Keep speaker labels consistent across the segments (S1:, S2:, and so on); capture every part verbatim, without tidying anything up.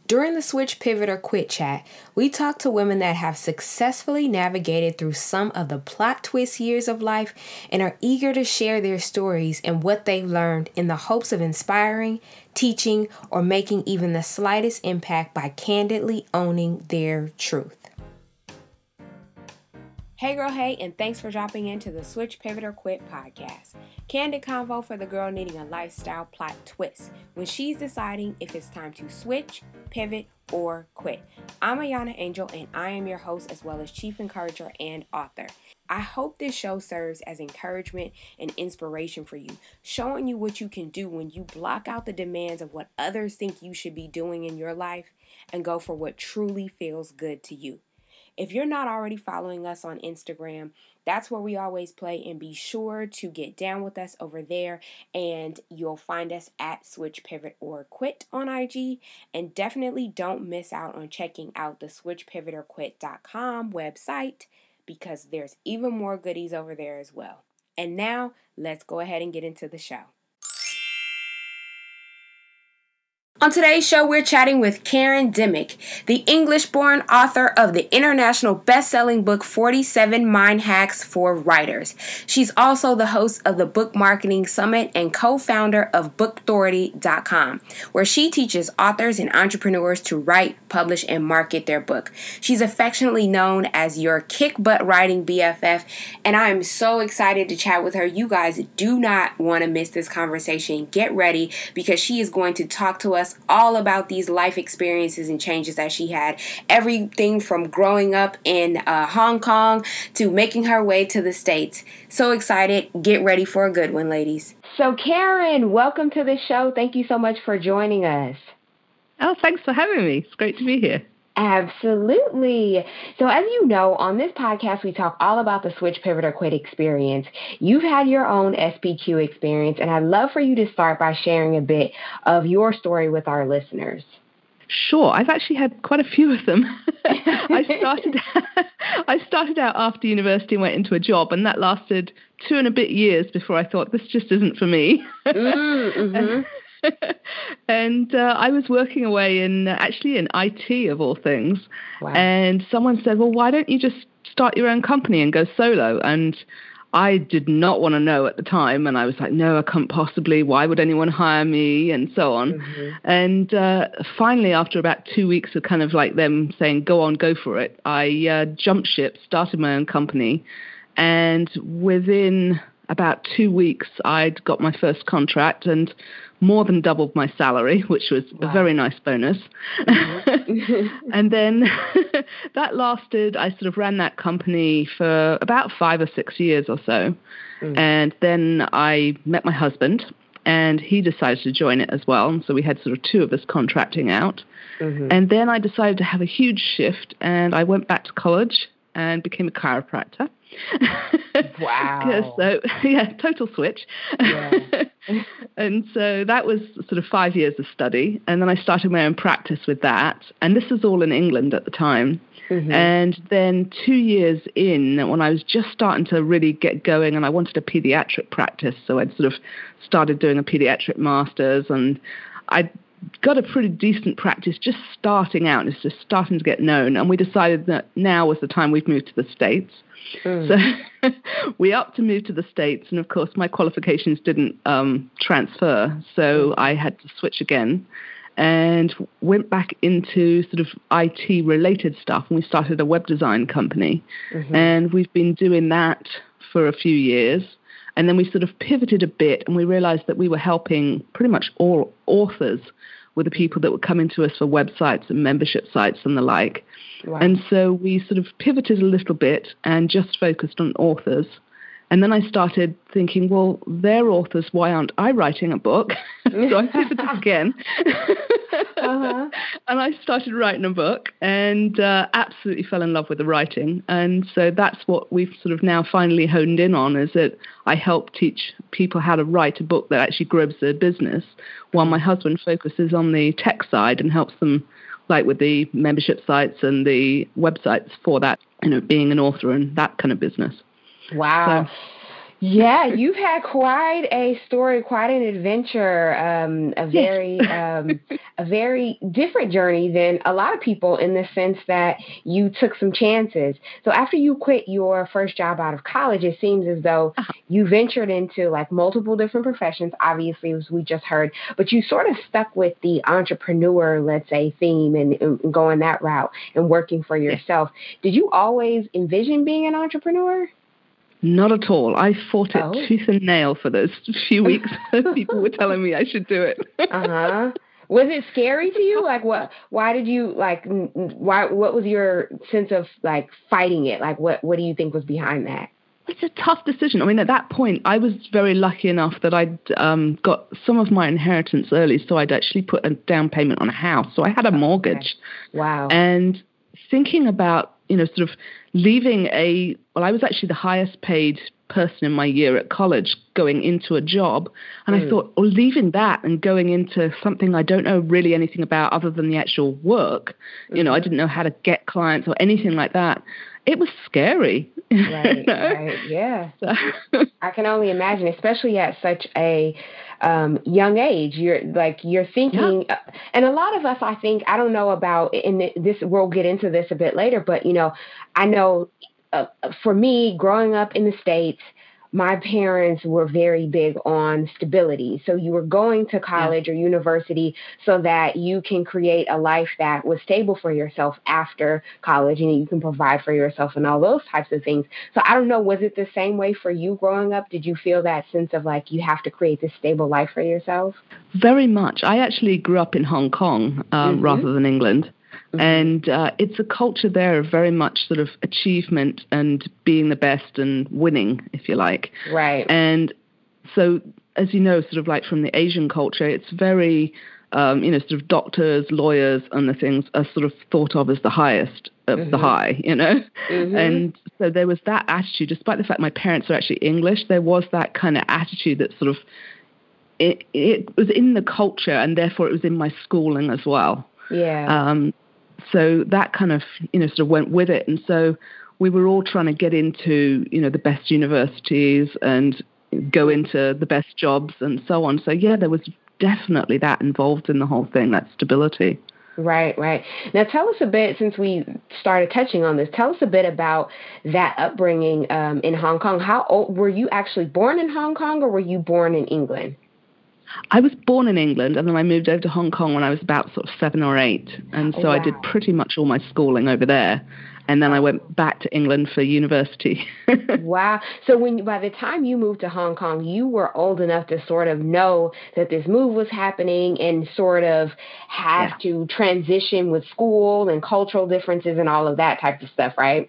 S1: During the Switch, Pivot, or Quit chat, we talk to women that have successfully navigated through some of the plot twist years of life and are eager to share their stories and what they've learned in the hopes of inspiring, teaching, or making even the slightest impact by candidly owning their truth. Hey girl, hey, and thanks for dropping into the Switch, Pivot, or Quit podcast. Candid convo for the girl needing a lifestyle plot twist when she's deciding if it's time to switch, pivot, or quit. I'm Ayana Angel, and I am your host as well as chief encourager and author. I hope this show serves as encouragement and inspiration for you, showing you what you can do when you block out the demands of what others think you should be doing in your life and go for what truly feels good to you. If you're not already following us on Instagram, that's where we always play, and be sure to get down with us over there, and you'll find us at Switch, Pivot, or Quit on I G. And definitely don't miss out on checking out the switch pivot or quit dot com website, because there's even more goodies over there as well. And now, let's go ahead and get into the show. On today's show, we're chatting with Karen Dimmick, the English-born author of the international best-selling book forty-seven Mind Hacks for Writers. She's also the host of the Book Marketing Summit and co-founder of book authority dot com, where she teaches authors and entrepreneurs to write, publish, and market their book. She's affectionately known as your kick-butt writing B F F, and I am so excited to chat with her. You guys do not want to miss this conversation. Get ready, because she is going to talk to us all about these life experiences and changes that she had. Everything from growing up in uh, Hong Kong to making her way to the States. So excited. Get ready for a good one, ladies. So Karen, welcome to the show. Thank you so much for joining us.
S2: Oh, thanks for having me. It's great to be here.
S1: Absolutely. So as you know, on this podcast, we talk all about the Switch, Pivot, or Quit experience. You've had your own S P Q experience, and I'd love for you to start by sharing a bit of your story with our listeners.
S2: Sure. I've actually had quite a few of them. I started I started out after university and went into a job, and that lasted two and a bit years before I thought, this just isn't for me. Mm-hmm. And uh, I was working away in uh, actually in I T of all things. Wow. And someone said, well, why don't you just start your own company and go solo? And I did not want to know at the time. And I was like, no, I can't possibly. Why would anyone hire me? And so on. Mm-hmm. And uh, finally, after about two weeks of kind of like them saying, go on, go for it, I uh, jumped ship, started my own company. And within about two weeks, I'd got my first contract and more than doubled my salary, which was wow. a very nice bonus. Mm-hmm. And then that lasted, I sort of ran that company for about five or six years or so. Mm. And then I met my husband, and he decided to join it as well. And so we had sort of two of us contracting out. Mm-hmm. And then I decided to have a huge shift, and I went back to college and became a chiropractor.
S1: Wow.
S2: So, yeah, total switch. Yeah. And so that was sort of five years of study. And then I started my own practice with that. And this was all in England at the time. Mm-hmm. And then two years in, when I was just starting to really get going and I wanted a pediatric practice, so I'd sort of started doing a pediatric master's, and I'd got a pretty decent practice just starting out. It's just starting to get known. And we decided that now was the time we've moved to the States. Mm. So we upped to move to the States. And, of course, my qualifications didn't um, transfer. So mm. I had to switch again and went back into sort of I T-related stuff. And we started a web design company. Mm-hmm. And we've been doing that for a few years. And then we sort of pivoted a bit, and we realized that we were helping pretty much all authors with the people that were coming to us for websites and membership sites and the like. Wow. And so we sort of pivoted a little bit and just focused on authors. And then I started thinking, well, they're authors. Why aren't I writing a book? So I pivoted again. uh-huh. And I started writing a book and uh, absolutely fell in love with the writing. And so that's what we've sort of now finally honed in on, is that I help teach people how to write a book that actually grows their business, while my husband focuses on the tech side and helps them, like with the membership sites and the websites for that, you know, being an author and that kind of business.
S1: Wow.
S2: So,
S1: Yeah, you've had quite a story, quite an adventure, um, a very, yes. um, a very different journey than a lot of people in the sense that you took some chances. So after you quit your first job out of college, it seems as though uh-huh. you ventured into like multiple different professions, obviously, as we just heard, but you sort of stuck with the entrepreneur, let's say, theme and, and going that route and working for yourself. Yes. Did you always envision being an entrepreneur?
S2: Not at all. I fought it
S1: oh.
S2: tooth and nail for those few weeks. People were telling me I should do it.
S1: uh-huh. Was it scary to you? Like, what? Why did you like? Why? What was your sense of like fighting it? Like, what? What do you think was behind that?
S2: It's a tough decision. I mean, at that point, I was very lucky enough that I'd um, got some of my inheritance early, so I'd actually put a down payment on a house. So I had a mortgage.
S1: Okay. Wow.
S2: And thinking about, you know, sort of leaving a, well, I was actually the highest paid person in my year at college going into a job. And mm. I thought, well, leaving that and going into something I don't know really anything about other than the actual work, mm-hmm. you know, I didn't know how to get clients or anything like that. It was scary.
S1: Right, you know? right, yeah. So. I can only imagine, especially at such a um, young age. You're like you're thinking, yeah. and a lot of us, I think, I don't know about in this. We'll get into this a bit later, but you know, I know uh, for me, growing up in the States, my parents were very big on stability. So you were going to college yeah. or university so that you can create a life that was stable for yourself after college and you can provide for yourself and all those types of things. So I don't know, was it the same way for you growing up? Did you feel that sense of like you have to create this stable life for yourself?
S2: Very much. I actually grew up in Hong Kong um, mm-hmm. rather than England. Mm-hmm. And uh, it's a culture there of very much sort of achievement and being the best and winning, if you like.
S1: Right.
S2: And so, as you know, sort of like from the Asian culture, it's very, um, you know, sort of doctors, lawyers and the things are sort of thought of as the highest of mm-hmm. the high, you know. Mm-hmm. And so there was that attitude, despite the fact my parents are actually English, there was that kind of attitude that sort of, it, it was in the culture and therefore it was in my schooling as well.
S1: Yeah.
S2: Um, So that kind of, you know, sort of went with it. And so we were all trying to get into, you know, the best universities and go into the best jobs and so on. So, yeah, there was definitely that involved in the whole thing, that stability.
S1: Right, right. Now, tell us a bit, since we started touching on this, tell us a bit about that upbringing um, in Hong Kong. How old were you actually born in Hong Kong or were you born in England?
S2: I was born in England, and then I moved over to Hong Kong when I was about sort of seven or eight. And so oh, wow. I did pretty much all my schooling over there. And then I went back to England for university.
S1: Wow. So when by the time you moved to Hong Kong, you were old enough to sort of know that this move was happening and sort of have yeah. to transition with school and cultural differences and all of that type of stuff, right?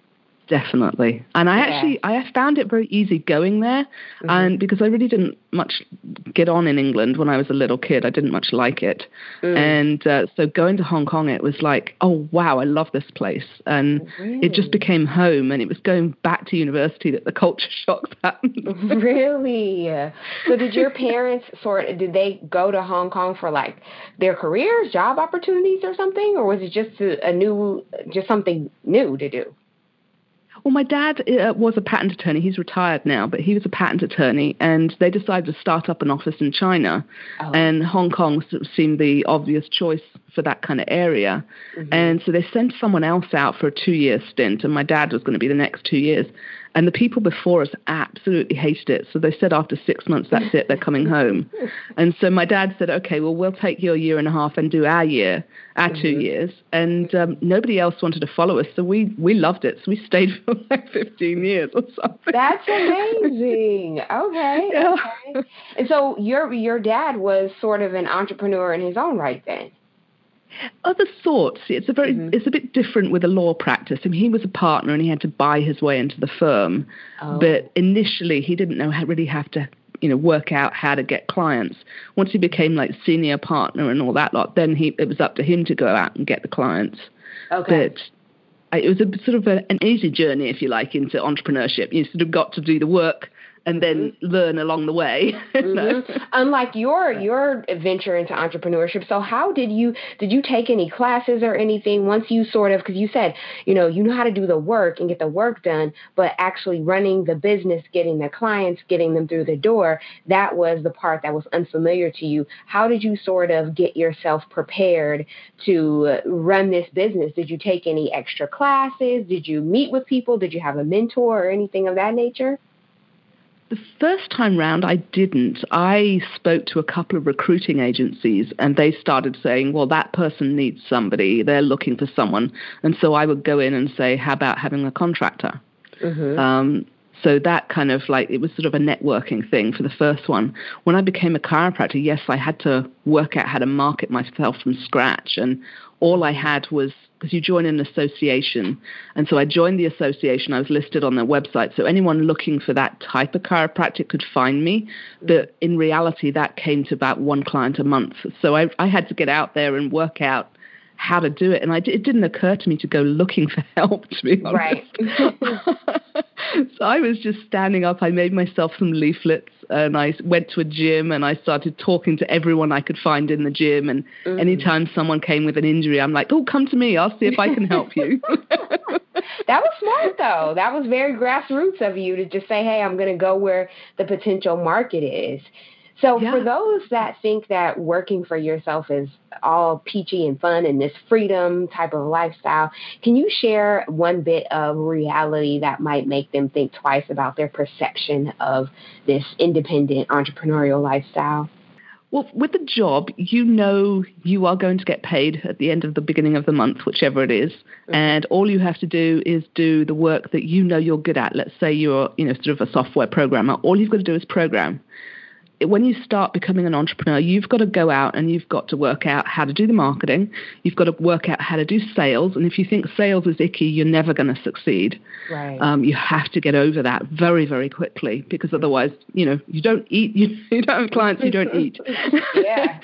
S2: Definitely. And I yeah. actually, I found it very easy going there. Mm-hmm. And because I really didn't much get on in England when I was a little kid, I didn't much like it. Mm. And uh, so going to Hong Kong, it was like, oh, wow, I love this place. And really? It just became home. And it was going back to university that the culture shock happened.
S1: Really? So did your parents sort of, did they go to Hong Kong for like their careers, job opportunities or something? Or was it just a, a new, just something new to do?
S2: Well, my dad uh, was a patent attorney. He's retired now, but he was a patent attorney, and they decided to start up an office in China, oh. and Hong Kong sort of seemed the obvious choice for that kind of area. Mm-hmm. And so they sent someone else out for a two-year stint, and my dad was going to be the next two years. And the people before us absolutely hated it. So they said after six months, that's it, they're coming home. And so my dad said, okay, well, we'll take your year and a half and do our year, our mm-hmm. two years. And um, nobody else wanted to follow us. So we, we loved it. So we stayed for like fifteen years or something.
S1: That's amazing. Okay.
S2: Yeah.
S1: Okay. And so your your dad was sort of an entrepreneur in his own right then.
S2: Other sorts. It's a very, mm-hmm. it's a bit different with a law practice. I mean, he was a partner and he had to buy his way into the firm. Oh. But initially, he didn't know how really have to, you know, work out how to get clients. Once he became like senior partner and all that lot, then he it was up to him to go out and get the clients.
S1: Okay.
S2: But it was a sort of a, an easy journey, if you like, into entrepreneurship. You sort of got to do the work and then mm-hmm. learn along the way.
S1: mm-hmm. Unlike your your venture into entrepreneurship. So how did you did you take any classes or anything once you sort of, because you said, you know, you know how to do the work and get the work done, but actually running the business, getting the clients, getting them through the door, that was the part that was unfamiliar to you. How did you sort of get yourself prepared to run this business? Did you take any extra classes? Did you meet with people? Did you have a mentor or anything of that nature?
S2: The first time round, I didn't. I spoke to a couple of recruiting agencies, and they started saying, well, that person needs somebody. They're looking for someone. And so I would go in and say, how about having a contractor? Mm-hmm. Um, so that kind of like, it was sort of a networking thing for the first one. When I became a chiropractor, yes, I had to work out how to market myself from scratch. And all I had was, because you join an association. And so I joined the association. I was listed on their website. So anyone looking for that type of chiropractic could find me. But in reality, that came to about one client a month. So I, I had to get out there and work out how to do it. And I, it didn't occur to me to go looking for help, to be honest.
S1: Right.
S2: So I was just standing up. I made myself some leaflets, and I went to a gym, and I started talking to everyone I could find in the gym. And mm. anytime someone came with an injury, I'm like, oh, come to me. I'll see if I can help you.
S1: That was smart, though. That was very grassroots of you to just say, hey, I'm going to go where the potential market is. So yeah. For those that think that working for yourself is all peachy and fun and this freedom type of lifestyle, can you share one bit of reality that might make them think twice about their perception of this independent entrepreneurial lifestyle?
S2: Well, with the job, you know you are going to get paid at the end of the beginning of the month, whichever it is. Mm-hmm. And all you have to do is do the work that you know you're good at. Let's say you're, you know, sort of a software programmer. All you've got to do is program. When you start becoming an entrepreneur, you've got to go out and you've got to work out how to do the marketing. You've got to work out how to do sales. And if you think sales is icky, you're never going to succeed.
S1: Right.
S2: Um, you have to get over that very, very quickly, because otherwise, you know, you don't eat. You, you don't have clients, you don't eat.
S1: Yeah.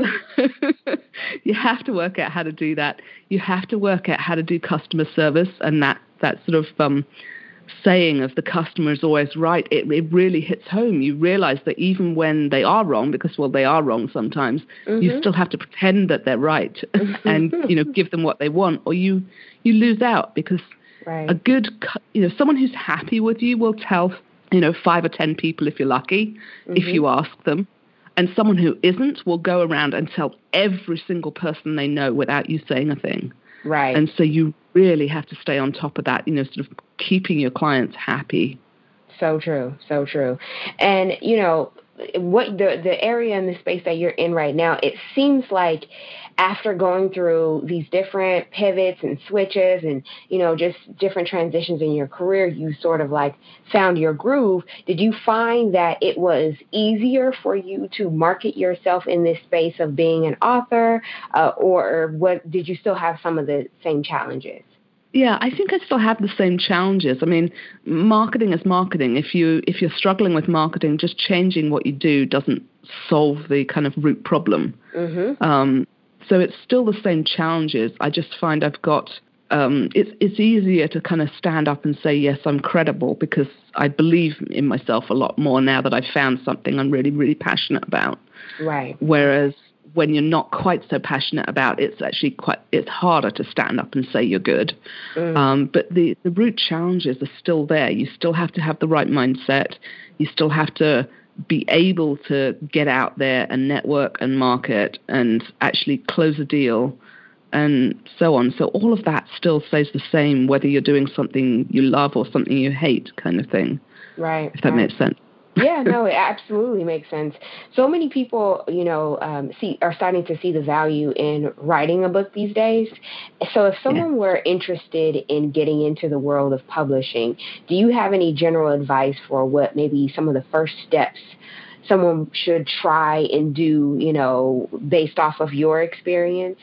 S2: You have to work out how to do that. You have to work out how to do customer service, and that, that sort of um, saying of the customer is always right, it, it really hits home. You realize that even when they are wrong, because, well, they are wrong sometimes, mm-hmm. you still have to pretend that they're right and, you know, give them what they want, or you, you lose out, because
S1: right.
S2: a good, you know, someone who's happy with you will tell, you know, five or ten people if you're lucky, mm-hmm. if you ask them. And someone who isn't will go around and tell every single person they know without you saying a thing.
S1: Right.
S2: And so you really have to stay on top of that, you know, sort of keeping your clients happy.
S1: So true. So true. And, you know, what the, the area in the space that you're in right now, it seems like after going through these different pivots and switches and, you know, just different transitions in your career, you sort of like found your groove. Did you find that it was easier for you to market yourself in this space of being an author, uh, or what, did you still have some of the same challenges?
S2: Yeah, I think I still have the same challenges. I mean, marketing is marketing. If you if you're struggling with marketing, just changing what you do doesn't solve the kind of root problem. Mm-hmm. Um, so it's still the same challenges. I just find I've got um, it's it's easier to kind of stand up and say, yes, I'm credible, because I believe in myself a lot more now that I've found something I'm really, really passionate about.
S1: Right.
S2: Whereas when you're not quite so passionate about it, it's actually quite, it's harder to stand up and say you're good. Mm. Um, but the, the root challenges are still there. You still have to have the right mindset. You still have to be able to get out there and network and market and actually close a deal and so on. So all of that still stays the same, whether you're doing something you love or something you hate, kind of thing.
S1: Right.
S2: If that
S1: right.
S2: makes sense.
S1: Yeah, no, it absolutely makes sense. So many people, you know, um, see are starting to see the value in writing a book these days. So if someone yeah. were interested in getting into the world of publishing, do you have any general advice for what maybe some of the first steps someone should try and do, you know, based off of your experience?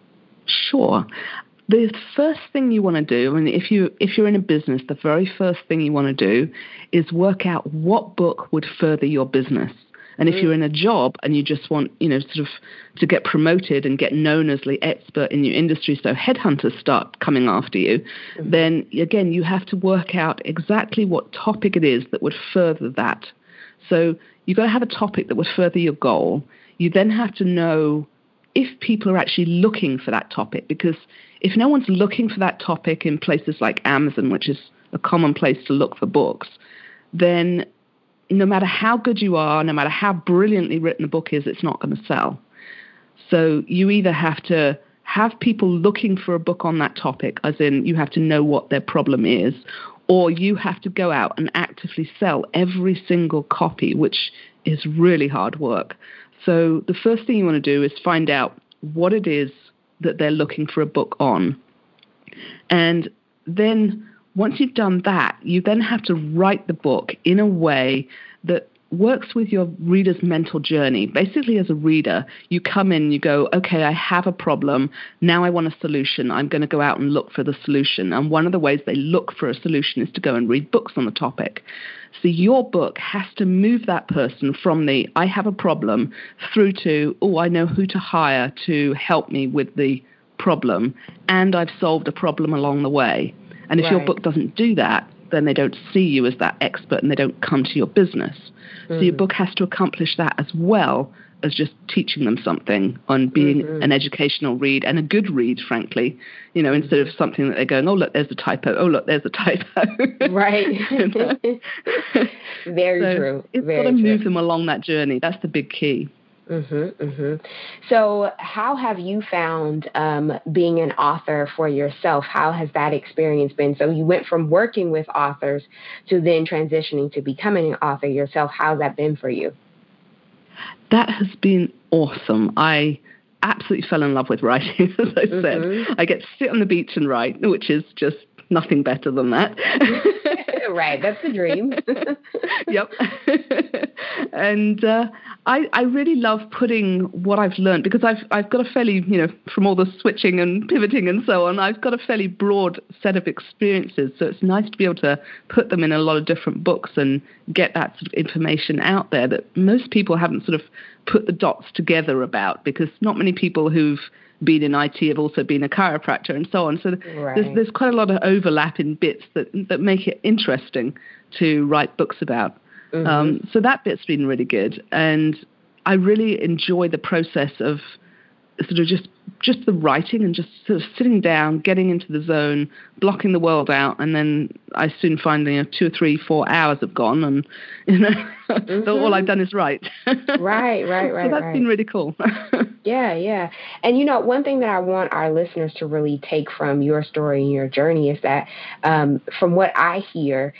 S2: Sure. The first thing you want to do, and if you if you're in a business, the very first thing you want to do is work out what book would further your business. And if you're in a job and you just want, you know, sort of to get promoted and get known as the expert in your industry, so headhunters start coming after you, mm-hmm. then again, you have to work out exactly what topic it is that would further that. So you've got to have a topic that would further your goal. You then have to know if people are actually looking for that topic, because if no one's looking for that topic in places like Amazon, which is a common place to look for books, then no matter how good you are, no matter how brilliantly written the book is, it's not going to sell. So you either have to have people looking for a book on that topic, as in you have to know what their problem is, or you have to go out and actively sell every single copy, which is really hard work. So the first thing you want to do is find out what it is that they're looking for a book on. And then once you've done that, you then have to write the book in a way that works with your reader's mental journey. Basically, as a reader, you come in, you go, okay, I have a problem. Now I want a solution. I'm going to go out and look for the solution. And one of the ways they look for a solution is to go and read books on the topic. So your book has to move that person from the I have a problem through to, oh, I know who to hire to help me with the problem, and I've solved a problem along the way. And if right. your book doesn't do that, then they don't see you as that expert and they don't come to your business. Mm-hmm. So your book has to accomplish that as well as just teaching them something on being mm-hmm. an educational read and a good read, frankly, you know, instead of something that they're going, oh, look, there's a typo. Oh, look, there's a typo.
S1: Right. Very
S2: so
S1: true.
S2: It's
S1: Very
S2: got to
S1: true.
S2: move them along that journey. That's the big key.
S1: Mm-hmm, mm-hmm. So how have you found um, being an author for yourself? How has that experience been? So you went from working with authors to then transitioning to becoming an author yourself. How's that been for you? That
S2: has been awesome. I absolutely fell in love with writing, as I said. Mm-hmm. I get to sit on the beach and write, which is just nothing better than that.
S1: Right, that's the dream.
S2: Yep. And uh, I, I really love putting what I've learned, because I've I've got a fairly, you know, from all the switching and pivoting and so on, I've got a fairly broad set of experiences. So it's nice to be able to put them in a lot of different books and get that sort of information out there that most people haven't sort of put the dots together about, because not many people who've been in I T have also been a chiropractor and so on. So right. there's there's quite a lot of overlap in bits that, that make it interesting to write books about. Mm-hmm. Um, so that bit's been really good. And I really enjoy the process of sort of just just the writing and just sort of sitting down, getting into the zone, blocking the world out, and then I soon find, you know, two or three, four hours have gone, and you know, mm-hmm. so all I've done is write.
S1: Right, right, right.
S2: So that's
S1: right.
S2: been really cool.
S1: Yeah, yeah. And, you know, one thing that I want our listeners to really take from your story and your journey is that um, from what I hear,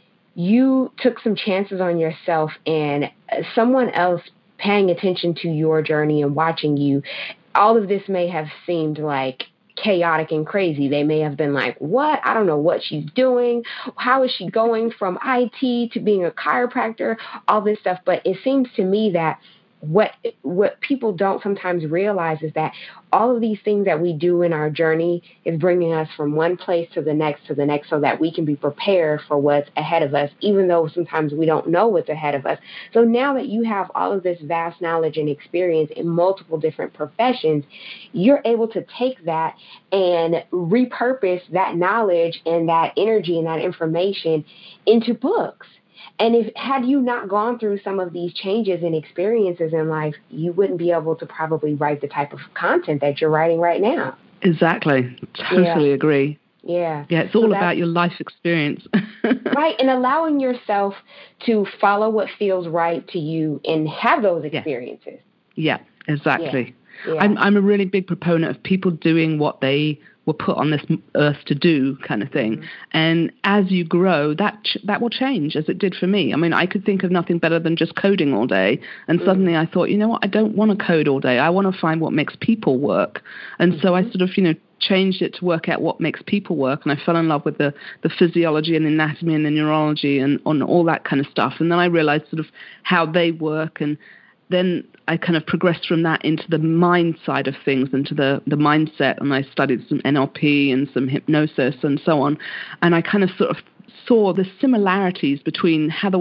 S1: you took some chances on yourself, and someone else paying attention to your journey and watching you, all of this may have seemed like chaotic and crazy. They may have been like, what? I don't know what she's doing. How is she going from I T to being a chiropractor? All this stuff. But it seems to me that what what people don't sometimes realize is that all of these things that we do in our journey is bringing us from one place to the next to the next, so that we can be prepared for what's ahead of us, even though sometimes we don't know what's ahead of us. So now that you have all of this vast knowledge and experience in multiple different professions, you're able to take that and repurpose that knowledge and that energy and that information into books. And if had you not gone through some of these changes and experiences in life, you wouldn't be able to probably write the type of content that you're writing right now.
S2: Exactly. Totally
S1: yeah.
S2: agree.
S1: Yeah.
S2: Yeah, it's all so about your life experience.
S1: Right, and allowing yourself to follow what feels right to you and have those experiences.
S2: Yeah, yeah exactly.
S1: Yeah. Yeah.
S2: I'm I'm a really big proponent of people doing what they were put on this earth to do, kind of thing. Mm-hmm. And as you grow, that ch- that will change, as it did for me. I mean, I could think of nothing better than just coding all day. And mm-hmm. suddenly I thought, you know what, I don't want to code all day. I want to find what makes people work. And mm-hmm. so I sort of, you know, changed it to work out what makes people work. And I fell in love with the, the physiology and anatomy and the neurology and on all that kind of stuff. And then I realized sort of how they work, and then I kind of progressed from that into the mind side of things, into the, the mindset, and I studied some N L P and some hypnosis and so on. And I kind of sort of saw the similarities between how the way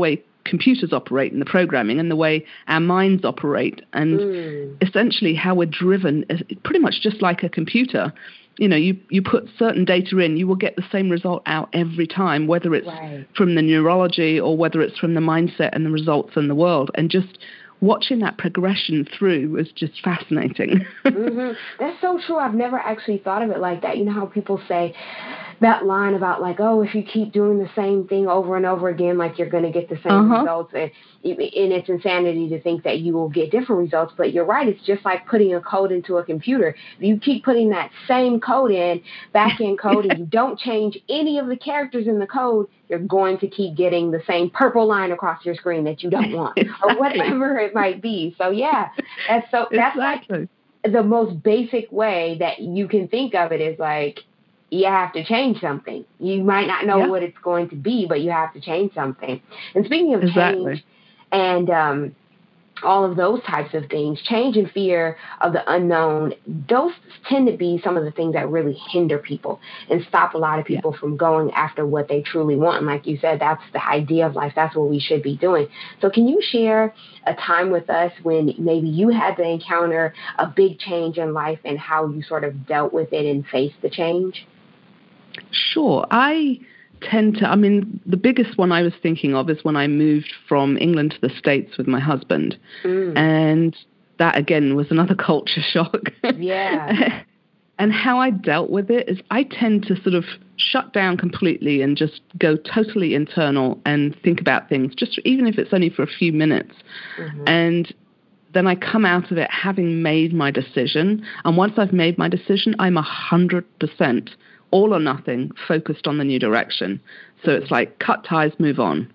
S2: computers operate and the programming and the way our minds operate. And mm. essentially how we're driven is pretty much just like a computer. You know, you, you put certain data in, you will get the same result out every time, whether it's right. from the neurology or whether it's from the mindset and the results in the world. And just watching that progression through was just fascinating.
S1: mm-hmm. That's so true. I've never actually thought of it like that. You know how people say that line about like, oh, if you keep doing the same thing over and over again, like you're going to get the same uh-huh. results. And, and it's insanity to think that you will get different results. But you're right. It's just like putting a code into a computer. You keep putting that same code in, back end code, and you don't change any of the characters in the code, you're going to keep getting the same purple line across your screen that you don't want exactly. or whatever it might be. So, yeah, that's so that's
S2: exactly.
S1: like the most basic way that you can think of it is like, you have to change something. You might not know yeah. what it's going to be, but you have to change something. And speaking of
S2: exactly.
S1: change and um, all of those types of things, change and fear of the unknown, those tend to be some of the things that really hinder people and stop a lot of people yeah. from going after what they truly want. And like you said, that's the idea of life. That's what we should be doing. So can you share a time with us when maybe you had to encounter a big change in life and how you sort of dealt with it and faced the change?
S2: Sure. I tend to, I mean, the biggest one I was thinking of is when I moved from England to the States with my husband. Mm. And that, again, was another culture shock.
S1: Yeah.
S2: And how I dealt with it is I tend to sort of shut down completely and just go totally internal and think about things, just even if it's only for a few minutes. Mm-hmm. And then I come out of it having made my decision. And once I've made my decision, I'm one hundred percent all or nothing, focused on the new direction. So it's like cut ties, move on.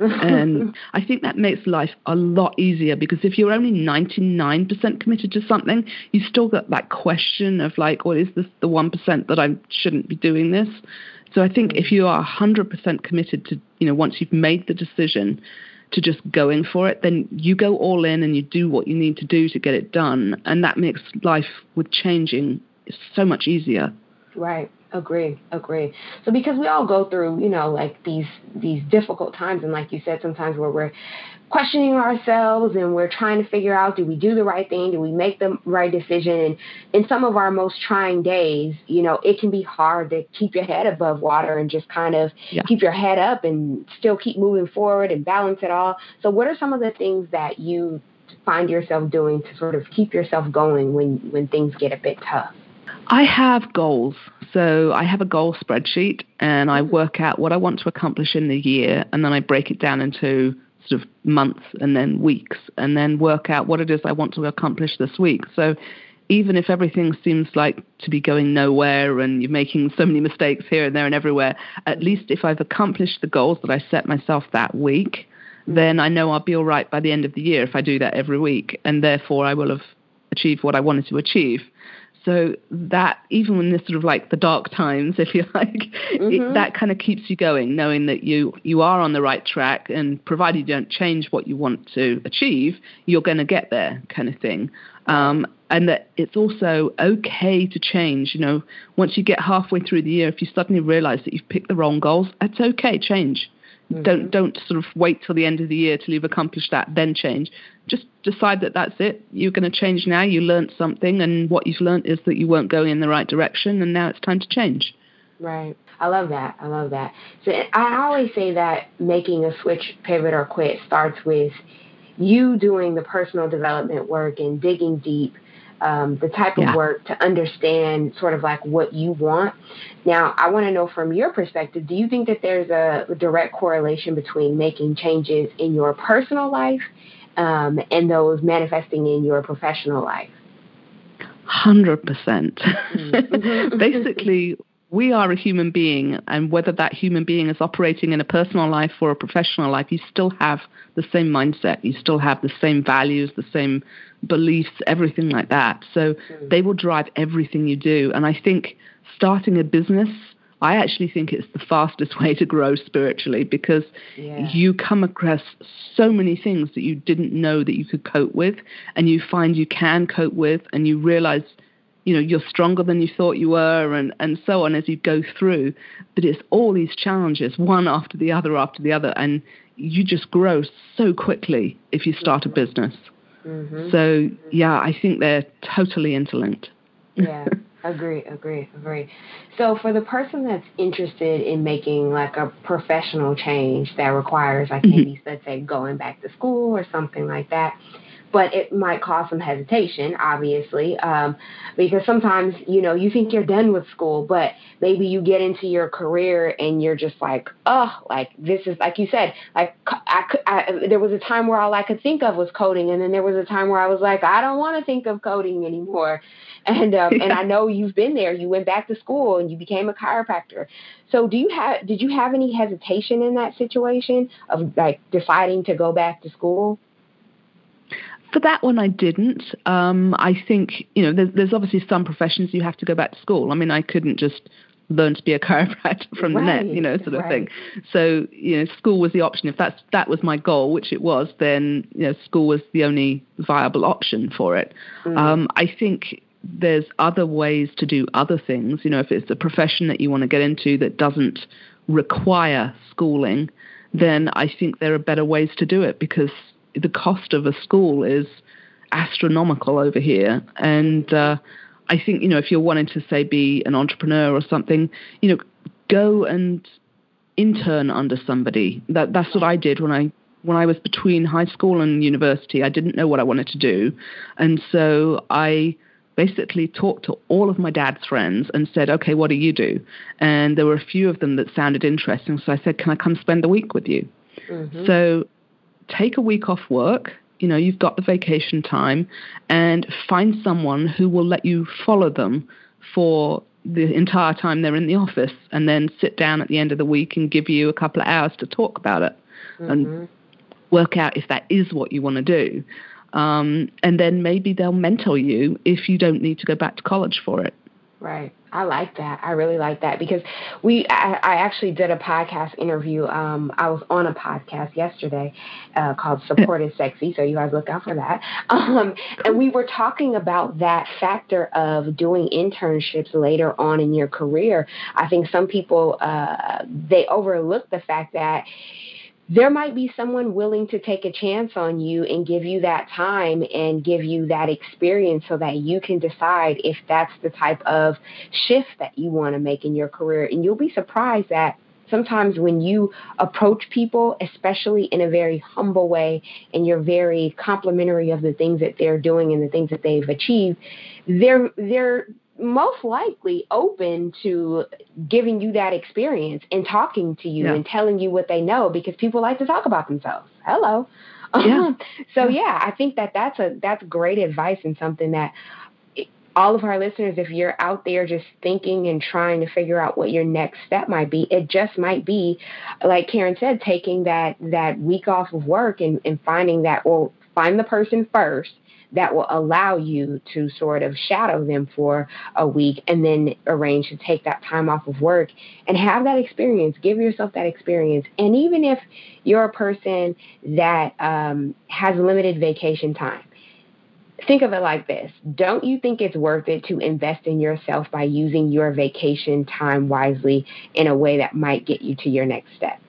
S2: And I think that makes life a lot easier because if you're only ninety-nine percent committed to something, you still got that question of like, well, is this the one percent that I shouldn't be doing this? So I think if you are one hundred percent committed to, you know, once you've made the decision to just going for it, then you go all in and you do what you need to do to get it done. And that makes life with changing so much easier.
S1: Right. Agree, agree. So because we all go through, you know, like these these difficult times, and like you said, sometimes where we're questioning ourselves and we're trying to figure out, do we do the right thing? Do we make the right decision? And in some of our most trying days, you know, it can be hard to keep your head above water and just kind of yeah. keep your head up and still keep moving forward and balance it all. So what are some of the things that you find yourself doing to sort of keep yourself going when, when things get a bit tough?
S2: I have goals. So I have a goal spreadsheet and I work out what I want to accomplish in the year, and then I break it down into sort of months and then weeks, and then work out what it is I want to accomplish this week. So even if everything seems like to be going nowhere and you're making so many mistakes here and there and everywhere, at least if I've accomplished the goals that I set myself that week, then I know I'll be all right by the end of the year if I do that every week, and therefore I will have achieved what I wanted to achieve. So that, even when there's sort of like the dark times, if you like, mm-hmm. it, that kind of keeps you going, knowing that you, you are on the right track, and provided you don't change what you want to achieve, you're going to get there kind of thing. Um, and that it's also okay to change. You know, once you get halfway through the year, if you suddenly realize that you've picked the wrong goals, it's okay, change. Mm-hmm. Don't don't sort of wait till the end of the year till you've accomplished that, then change. Just decide that that's it. You're going to change now. You learned something, and what you've learned is that you weren't going in the right direction, and now it's time to change.
S1: Right. I love that. I love that. So I always say that making a switch, pivot, or quit starts with you doing the personal development work and digging deep. Um, the type of yeah. work to understand sort of like what you want. Now, I want to know from your perspective, do you think that there's a direct correlation between making changes in your personal life um, and those manifesting in your professional life?
S2: one hundred percent. Mm-hmm. Basically, we are a human being, and whether that human being is operating in a personal life or a professional life, you still have the same mindset. You still have the same values, the same beliefs, everything like that. So mm. they will drive everything you do. And I think starting a business, I actually think it's the fastest way to grow spiritually, because yeah. you come across so many things that you didn't know that you could cope with, and you find you can cope with, and you realize you know, you're stronger than you thought you were, and, and so on as you go through. But it's all these challenges, one after the other after the other, and you just grow so quickly if you start a business. Mm-hmm. So, yeah, I think they're totally interlinked.
S1: Yeah, agree, agree, agree. So for the person that's interested in making like a professional change that requires like mm-hmm. maybe, let's say, going back to school or something like that, but it might cause some hesitation, obviously, um, because sometimes, you know, you think you're done with school, but maybe you get into your career and you're just like, oh, like this is, like you said, like I, I, there was a time where all I could think of was coding, and then there was a time where I was like, I don't want to think of coding anymore. And um, yeah. and I know you've been there. You went back to school and you became a chiropractor. So do you have, did you have any hesitation in that situation of like deciding to go back to school?
S2: For that one, I didn't. Um, I think, you know, there's, there's obviously some professions you have to go back to school. I mean, I couldn't just learn to be a chiropractor from right, the net, you know, sort of right. thing. So, you know, school was the option. If that's that was my goal, which it was, then, you know, school was the only viable option for it. Mm. Um, I think there's other ways to do other things. You know, if it's a profession that you want to get into that doesn't require schooling, then I think there are better ways to do it, because the cost of a school is astronomical over here. And uh, I think, you know, if you're wanting to, say, be an entrepreneur or something, you know, go and intern under somebody. That That's what I did when I when I was between high school and university. I didn't know what I wanted to do. And so I basically talked to all of my dad's friends and said, okay, what do you do? And there were a few of them that sounded interesting. So I said, can I come spend a week with you? Mm-hmm. So take a week off work, you know, you've got the vacation time, and find someone who will let you follow them for the entire time they're in the office, and then sit down at the end of the week and give you a couple of hours to talk about it mm-hmm. and work out if that is what you want to do. Um, and then maybe they'll mentor you if you don't need to go back to college for it.
S1: Right. I like that. I really like that, because we, I, I actually did a podcast interview. Um, I was on a podcast yesterday uh, called Support is Sexy. So you guys look out for that. Um, and we were talking about that factor of doing internships later on in your career. I think some people, uh, they overlook the fact that there might be someone willing to take a chance on you and give you that time and give you that experience so that you can decide if that's the type of shift that you want to make in your career. And you'll be surprised that sometimes when you approach people, especially in a very humble way, and you're very complimentary of the things that they're doing and the things that they've achieved, they're they're most likely open to giving you that experience and talking to you yeah. and telling you what they know, because people like to talk about themselves. Hello. Yeah. so yeah. yeah, I think that that's a, that's great advice, and something that all of our listeners, if you're out there just thinking and trying to figure out what your next step might be, it just might be, like Karen said, taking that, that week off of work and, and finding that, or find the person first that will allow you to sort of shadow them for a week, and then arrange to take that time off of work and have that experience. Give yourself that experience. And even if you're a person that um, has limited vacation time, think of it like this. Don't you think it's worth it to invest in yourself by using your vacation time wisely in a way that might get you to your next step?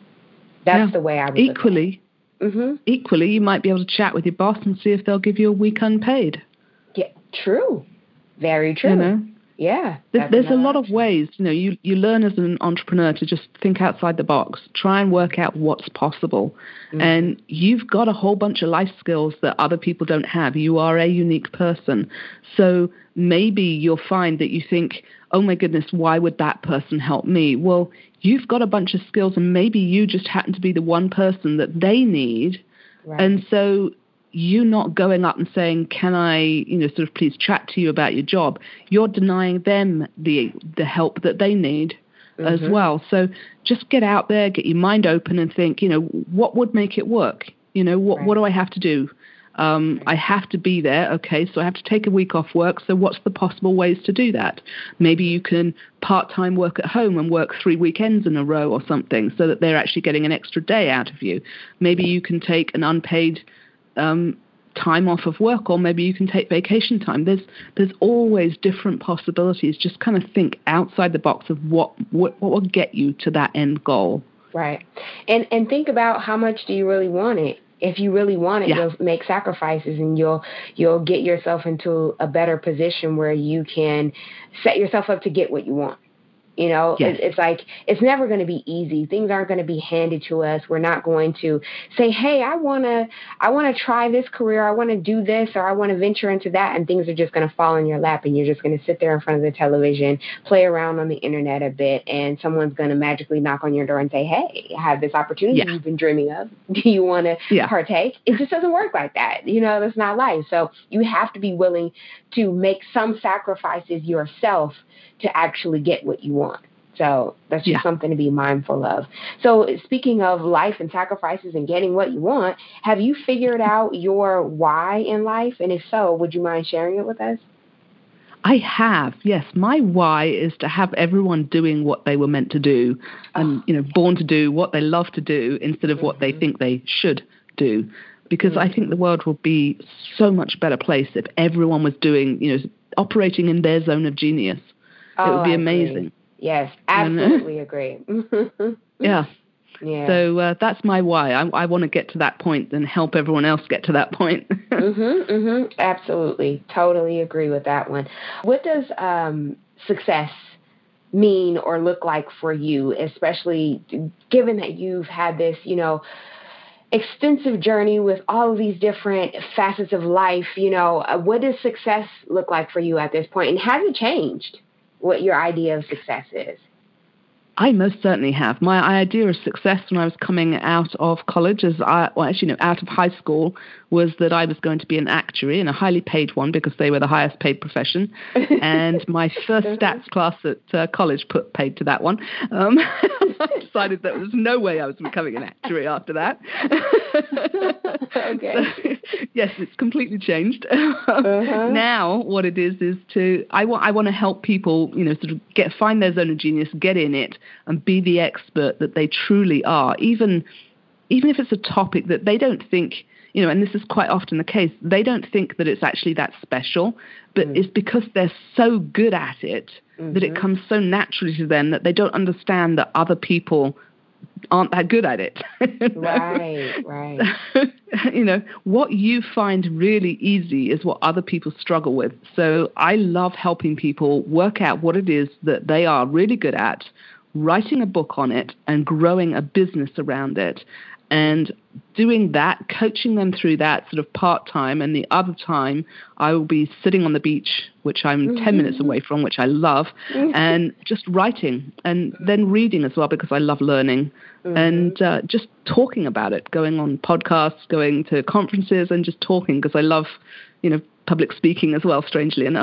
S1: That's yeah. the way I would
S2: Equally. Mm-hmm. Equally, you might be able to chat with your boss and see if they'll give you a week unpaid.
S1: Yeah, true. Very true.
S2: You know?
S1: Yeah.
S2: There's, there's a lot option. of ways, you know, you, you learn as an entrepreneur to just think outside the box, try and work out what's possible. Mm-hmm. And you've got a whole bunch of life skills that other people don't have. You are a unique person. So maybe you'll find that you think, oh my goodness, why would that person help me? Well, you've got a bunch of skills, and maybe you just happen to be the one person that they need. Right. And so you not going up and saying, can I, you know, sort of please chat to you about your job? You're denying them the the help that they need mm-hmm. as well. So just get out there, get your mind open, and think, you know, what would make it work? You know, what, right. what do I have to do? Um, I have to be there, okay, so I have to take a week off work, so what's the possible ways to do that? Maybe you can part-time work at home and work three weekends in a row or something, so that they're actually getting an extra day out of you. Maybe you can take an unpaid um, time off of work, or maybe you can take vacation time. There's there's always different possibilities. Just kind of think outside the box of what what, what will get you to that end goal.
S1: Right. And and think about how much do you really want it. If you really want it, yeah. you'll make sacrifices, and you'll you'll get yourself into a better position where you can set yourself up to get what you want. You know, yes. it's like it's never going to be easy. Things aren't going to be handed to us. We're not going to say, hey, I want to I want to try this career. I want to do this, or I want to venture into that. And things are just going to fall in your lap, and you're just going to sit there in front of the television, play around on the internet a bit, and someone's going to magically knock on your door and say, hey, I have this opportunity yeah. you've been dreaming of. Do you want to yeah. partake? It just doesn't work like that. You know, that's not life. So you have to be willing to make some sacrifices yourself to actually get what you want. So that's just yeah. something to be mindful of. So speaking of life and sacrifices and getting what you want, have you figured out your why in life? And if so, would you mind sharing it with us?
S2: I have, yes. My why is to have everyone doing what they were meant to do and, you know, born to do what they love to do instead of mm-hmm. what they think they should do. Because mm-hmm. I think the world will be so much better place if everyone was doing, you know, operating in their zone of genius.
S1: Oh,
S2: it would be
S1: I
S2: amazing.
S1: Agree. Yes, absolutely agree.
S2: yeah.
S1: Yeah.
S2: So uh, that's my why. I, I want to get to that point and help everyone else get to that point.
S1: mm-hmm, mm-hmm. Absolutely. Totally agree with that one. What does um, success mean or look like for you, especially given that you've had this, you know, extensive journey with all of these different facets of life? You know, uh, what does success look like for you at this point? And has it changed what your idea of success is?
S2: I most certainly have. My idea of success when I was coming out of college, as I, well, actually, no, out of high school, was that I was going to be an actuary, and a highly paid one because they were the highest paid profession. And my first stats class at uh, college put paid to that one. Um, I decided that there was no way I was becoming an actuary after that.
S1: Okay.
S2: So, yes, it's completely changed. Uh-huh. Now, what it is is to I want I want to help people, you know, sort of get find their zone of genius, get in it, and be the expert that they truly are, even even if it's a topic that they don't think, you know, and this is quite often the case, they don't think that it's actually that special, but mm. it's because they're so good at it mm-hmm. that it comes so naturally to them that they don't understand that other people aren't that good at it.
S1: Right, right.
S2: So, you know, what you find really easy is what other people struggle with. So I love helping people work out what it is that they are really good at, writing a book on it, and growing a business around it. And doing that, coaching them through that sort of part-time, and the other time I will be sitting on the beach, which I'm mm-hmm. ten minutes away from, which I love, mm-hmm. and just writing, and then reading as well because I love learning, mm-hmm. and uh, just talking about it, going on podcasts, going to conferences, and just talking because I love, you know, public speaking as well, strangely enough.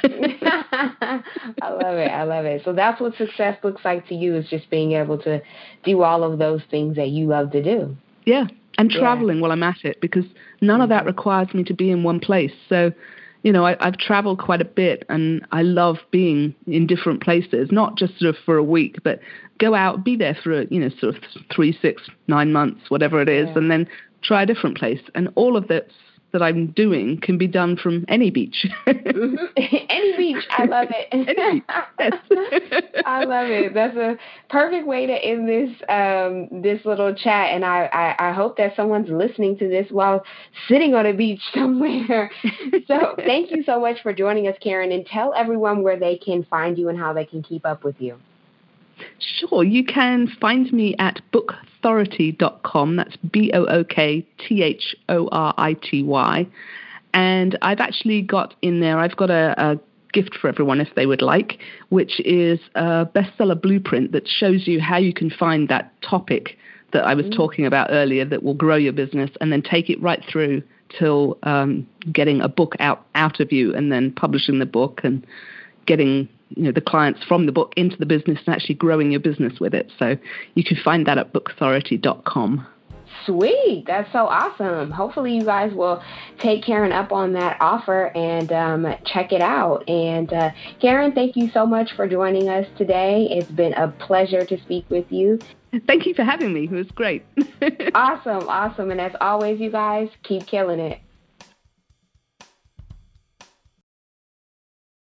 S1: I love it. I love it. So that's what success looks like to you, is just being able to do all of those things that you love to do.
S2: Yeah, and traveling yeah. while I'm at it, because none mm-hmm. of that requires me to be in one place. So, you know, I, I've traveled quite a bit, and I love being in different places, not just sort of for a week, but go out, be there for, a, you know, sort of three, six, nine months, whatever it is, yeah. and then try a different place. And all of that that I'm doing can be done from any beach.
S1: mm-hmm. Any beach. I love it.
S2: Any beach. Yes.
S1: I love it. That's a perfect way to end this um, this little chat. And I, I, I hope that someone's listening to this while sitting on a beach somewhere. So thank you so much for joining us, Karen, and tell everyone where they can find you and how they can keep up with you.
S2: Sure. You can find me at book thority dot com. That's B O O K T H O R I T Y. And I've actually got in there, I've got a, a gift for everyone if they would like, which is a bestseller blueprint that shows you how you can find that topic that I was mm. talking about earlier that will grow your business, and then take it right through till um, getting a book out, out of you, and then publishing the book and getting, you know, the clients from the book into the business and actually growing your business with it. So you can find that at book thority dot com.
S1: Sweet. That's so awesome. Hopefully you guys will take Karen up on that offer and um, check it out. And uh, Karen, thank you so much for joining us today. It's been a pleasure to speak with you.
S2: Thank you for having me. It was great.
S1: Awesome. Awesome. And as always, you guys, keep killing it.